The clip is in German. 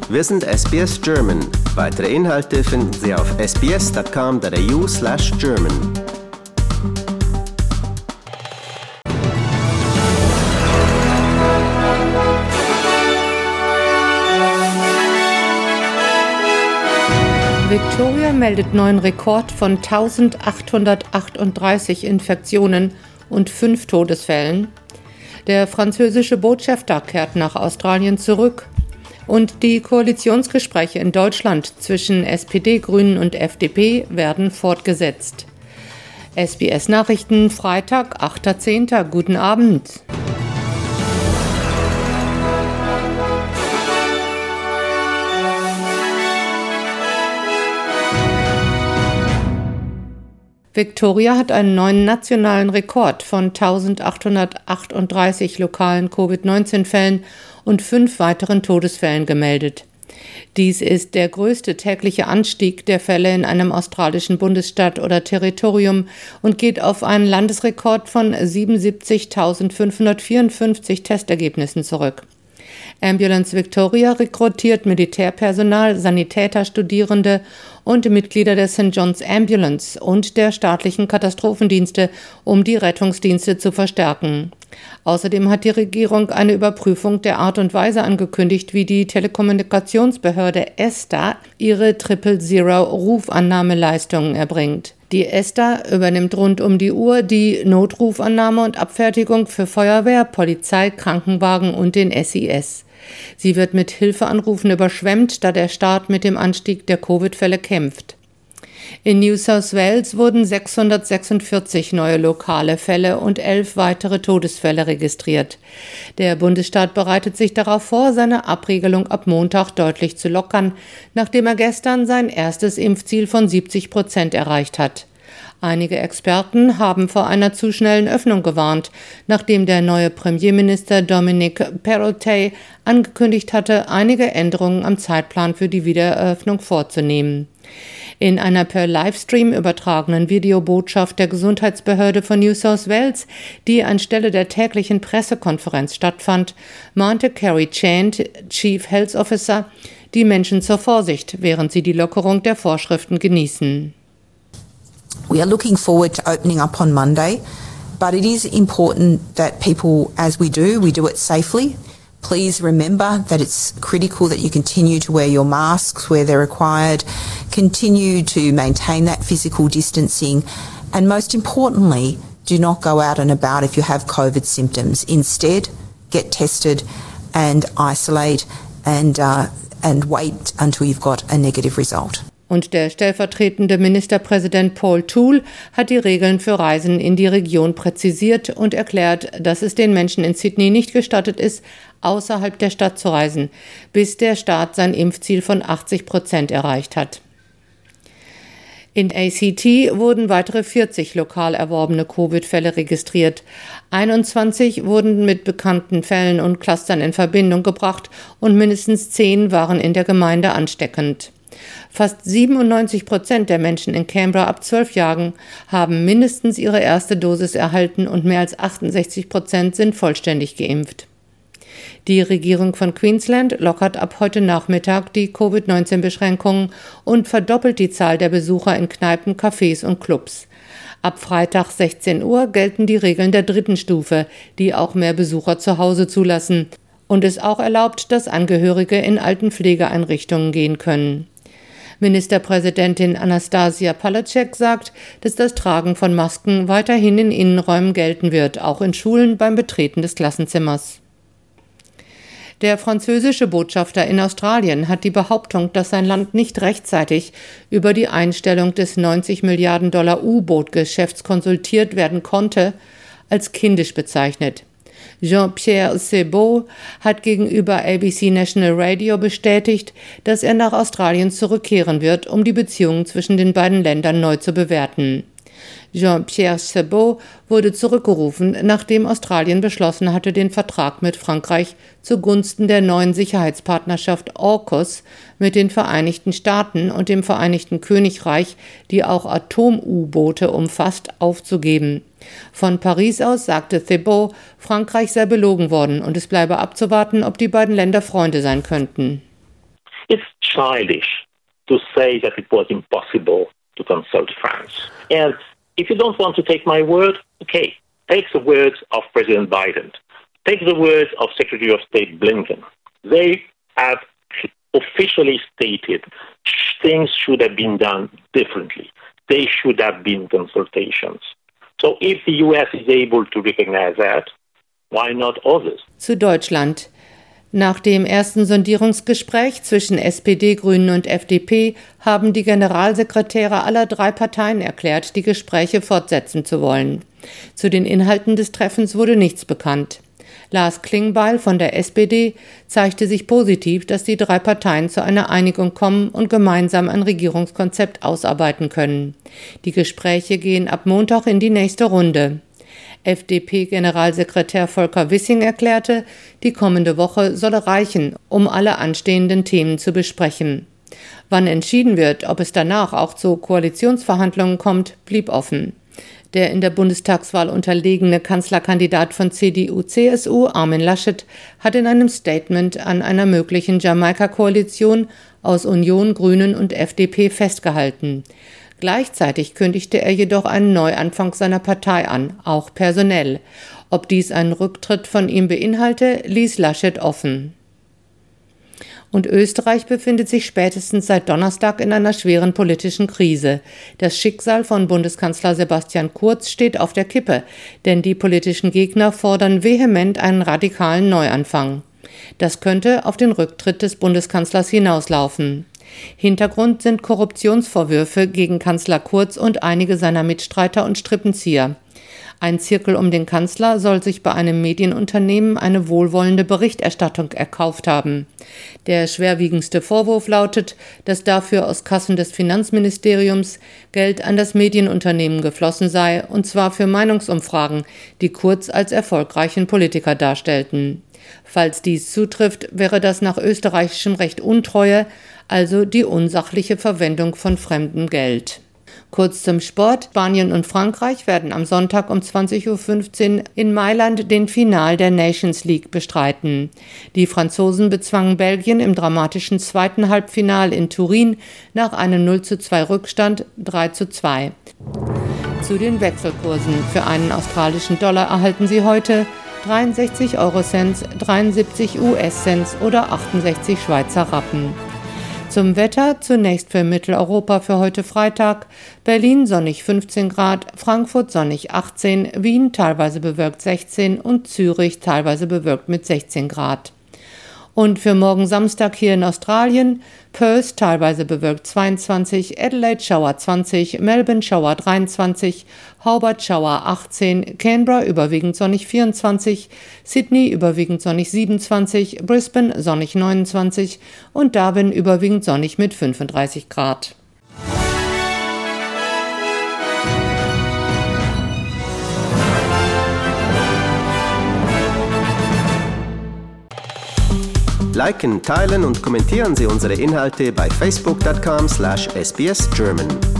Wir sind SBS German. Weitere Inhalte finden Sie auf sbs.com.au/German. Victoria meldet neuen Rekord von 1838 Infektionen und 5 Todesfällen. Der französische Botschafter kehrt nach Australien zurück. Und die Koalitionsgespräche in Deutschland zwischen SPD, Grünen und FDP werden fortgesetzt. SBS Nachrichten, Freitag, 8.10. Guten Abend. Victoria hat einen neuen nationalen Rekord von 1838 lokalen Covid-19-Fällen und 5 weiteren Todesfällen gemeldet. Dies ist der größte tägliche Anstieg der Fälle in einem australischen Bundesstaat oder Territorium und geht auf einen Landesrekord von 77.554 Testergebnissen zurück. Ambulance Victoria rekrutiert Militärpersonal, Sanitäter, Studierende und Mitglieder der St. John's Ambulance und der staatlichen Katastrophendienste, um die Rettungsdienste zu verstärken. Außerdem hat die Regierung eine Überprüfung der Art und Weise angekündigt, wie die Telekommunikationsbehörde ESTA ihre 000-Rufannahmeleistungen erbringt. Die ESTA übernimmt rund um die Uhr die Notrufannahme und Abfertigung für Feuerwehr, Polizei, Krankenwagen und den SIS. Sie wird mit Hilfeanrufen überschwemmt, da der Staat mit dem Anstieg der Covid-Fälle kämpft. In New South Wales wurden 646 neue lokale Fälle und 11 weitere Todesfälle registriert. Der Bundesstaat bereitet sich darauf vor, seine Abregelung ab Montag deutlich zu lockern, nachdem er gestern sein erstes Impfziel von 70% erreicht hat. Einige Experten haben vor einer zu schnellen Öffnung gewarnt, nachdem der neue Premierminister Dominic Perrottet angekündigt hatte, einige Änderungen am Zeitplan für die Wiedereröffnung vorzunehmen. In einer per Livestream übertragenen Videobotschaft der Gesundheitsbehörde von New South Wales, die anstelle der täglichen Pressekonferenz stattfand, mahnte Carrie Chant, Chief Health Officer, die Menschen zur Vorsicht, während sie die Lockerung der Vorschriften genießen. We are looking forward to opening up on Monday, but it is important that people, as we do it safely. Please remember that it's critical that you continue to wear your masks where they're required, continue to maintain that physical distancing, and most importantly, do not go out and about if you have COVID symptoms. Instead, get tested and isolate and wait until you've got a negative result. Und der stellvertretende Ministerpräsident Paul Toole hat die Regeln für Reisen in die Region präzisiert und erklärt, dass es den Menschen in Sydney nicht gestattet ist, außerhalb der Stadt zu reisen, bis der Staat sein Impfziel von 80% erreicht hat. In ACT wurden weitere 40 lokal erworbene Covid-Fälle registriert. 21 wurden mit bekannten Fällen und Clustern in Verbindung gebracht und mindestens 10 waren in der Gemeinde ansteckend. Fast 97% der Menschen in Canberra ab 12 Jahren haben mindestens ihre erste Dosis erhalten und mehr als 68% sind vollständig geimpft. Die Regierung von Queensland lockert ab heute Nachmittag die Covid-19-Beschränkungen und verdoppelt die Zahl der Besucher in Kneipen, Cafés und Clubs. Ab Freitag 16 Uhr gelten die Regeln der 3. Stufe, die auch mehr Besucher zu Hause zulassen und es auch erlaubt, dass Angehörige in Altenpflegeeinrichtungen gehen können. Ministerpräsidentin Anastasia Palaszczuk sagt, dass das Tragen von Masken weiterhin in Innenräumen gelten wird, auch in Schulen beim Betreten des Klassenzimmers. Der französische Botschafter in Australien hat die Behauptung, dass sein Land nicht rechtzeitig über die Einstellung des 90 Milliarden Dollar U-Boot-Geschäfts konsultiert werden konnte, als kindisch bezeichnet. Jean-Pierre Sebo hat gegenüber ABC National Radio bestätigt, dass er nach Australien zurückkehren wird, um die Beziehungen zwischen den beiden Ländern neu zu bewerten. Jean-Pierre Sebo wurde zurückgerufen, nachdem Australien beschlossen hatte, den Vertrag mit Frankreich zugunsten der neuen Sicherheitspartnerschaft AUKUS mit den Vereinigten Staaten und dem Vereinigten Königreich, die auch Atom-U-Boote umfasst, aufzugeben. Von Paris aus sagte Thibault, Frankreich sei belogen worden und es bleibe abzuwarten, ob die beiden Länder Freunde sein könnten. It's childish to say that it was impossible to consult France. And if you don't want to take my word, okay, take the words of President Biden. Take the words of Secretary of State Blinken. They have officially stated things should have been done differently. They should have been consultations. So if the US is able to recognize that, why not others? Zu Deutschland. Nach dem ersten Sondierungsgespräch zwischen SPD, Grünen und FDP haben die Generalsekretäre aller 3 Parteien erklärt, die Gespräche fortsetzen zu wollen. Zu den Inhalten des Treffens wurde nichts bekannt. Lars Klingbeil von der SPD zeigte sich positiv, dass die 3 Parteien zu einer Einigung kommen und gemeinsam ein Regierungskonzept ausarbeiten können. Die Gespräche gehen ab Montag in die nächste Runde. FDP-Generalsekretär Volker Wissing erklärte, die kommende Woche solle reichen, um alle anstehenden Themen zu besprechen. Wann entschieden wird, ob es danach auch zu Koalitionsverhandlungen kommt, blieb offen. Der in der Bundestagswahl unterlegene Kanzlerkandidat von CDU-CSU, Armin Laschet, hat in einem Statement an einer möglichen Jamaika-Koalition aus Union, Grünen und FDP festgehalten. Gleichzeitig kündigte er jedoch einen Neuanfang seiner Partei an, auch personell. Ob dies einen Rücktritt von ihm beinhalte, ließ Laschet offen. Und Österreich befindet sich spätestens seit Donnerstag in einer schweren politischen Krise. Das Schicksal von Bundeskanzler Sebastian Kurz steht auf der Kippe, denn die politischen Gegner fordern vehement einen radikalen Neuanfang. Das könnte auf den Rücktritt des Bundeskanzlers hinauslaufen. Hintergrund sind Korruptionsvorwürfe gegen Kanzler Kurz und einige seiner Mitstreiter und Strippenzieher. Ein Zirkel um den Kanzler soll sich bei einem Medienunternehmen eine wohlwollende Berichterstattung erkauft haben. Der schwerwiegendste Vorwurf lautet, dass dafür aus Kassen des Finanzministeriums Geld an das Medienunternehmen geflossen sei, und zwar für Meinungsumfragen, die Kurz als erfolgreichen Politiker darstellten. Falls dies zutrifft, wäre das nach österreichischem Recht Untreue, also die unsachliche Verwendung von fremdem Geld. Kurz zum Sport. Spanien und Frankreich werden am Sonntag um 20.15 Uhr in Mailand den Final der Nations League bestreiten. Die Franzosen bezwangen Belgien im dramatischen zweiten Halbfinal in Turin nach einem 0:2 Rückstand 3:2. Zu den Wechselkursen. Für einen australischen Dollar erhalten Sie heute 63 Eurocents, 73 US-Cents oder 68 Schweizer Rappen. Zum Wetter zunächst für Mitteleuropa für heute Freitag: Berlin sonnig 15 Grad, Frankfurt sonnig 18, Wien teilweise bewölkt 16 und Zürich teilweise bewölkt mit 16 Grad. Und für morgen Samstag hier in Australien: Perth teilweise bewölkt 22, Adelaide Schauer 20, Melbourne Schauer 23, Hobart Schauer 18, Canberra überwiegend sonnig 24, Sydney überwiegend sonnig 27, Brisbane sonnig 29 und Darwin überwiegend sonnig mit 35 Grad. Liken, teilen und kommentieren Sie unsere Inhalte bei facebook.com/sbsgerman.